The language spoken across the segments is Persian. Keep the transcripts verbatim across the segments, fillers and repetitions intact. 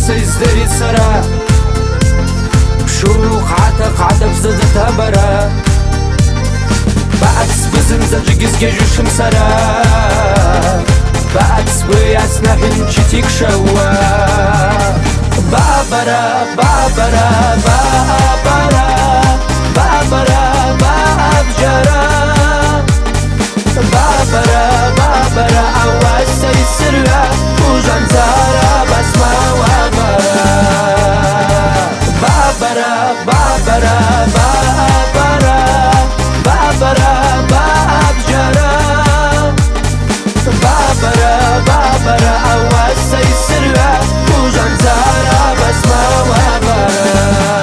سيزدري سرا بشو قعدة قعدة بزدتها برا بعكس بزنزة جيز جيجو شمسرا بعكس بياسنا هنشتيك شوا بابرا بابرا بابرا بابرا بابجرا بابرا بابرا أواز سيسرها وجان زارا بسما وابرا بابرا بابرا بابرا بابرا بابجرا بابرا بابرا أواز سيسرها وجان زارا بسما وابرا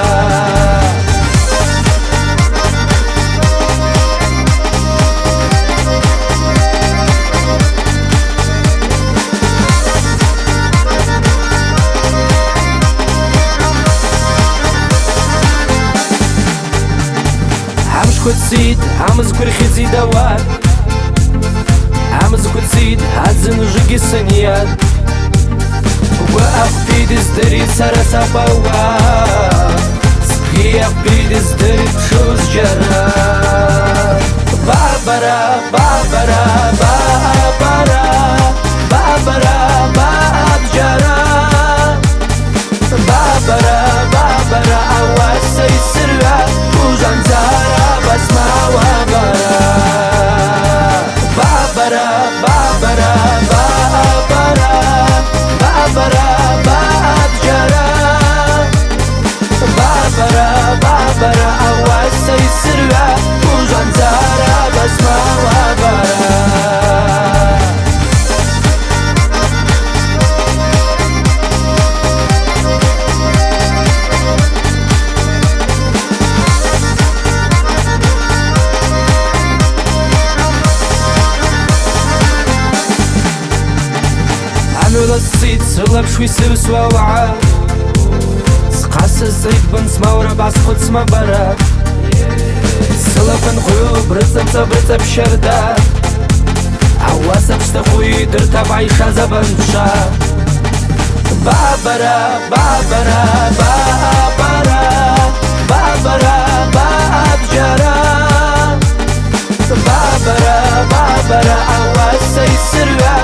كنت زيد عمز كل خزي دوات عمز كنت زيد هزن وجقي السنيات وقف بيد ازدري سارة سبوا سقيق بيد ازدري بشوز جرا بابرا بابرا بابرا بابرا بابجرا بابرا بابرا أواز سيسرها وجان زارا بسما وابرا بابرا بابرا بابرا بابرا بابجرا بابرا بابرا أواز سيسرها وجان زارا بسما وابرا عمل الصيد سغلب شوي سوس ووعا سقاس الزيد بنس مورا بعس خدس ما برا سلفن خيوب رزب زبرزب شردا عواسة بشتخوي درتا بعيشة زبنشا بابرا بابرا بابرا بابرا بابجرا بابرا بابرا عواز سيسرها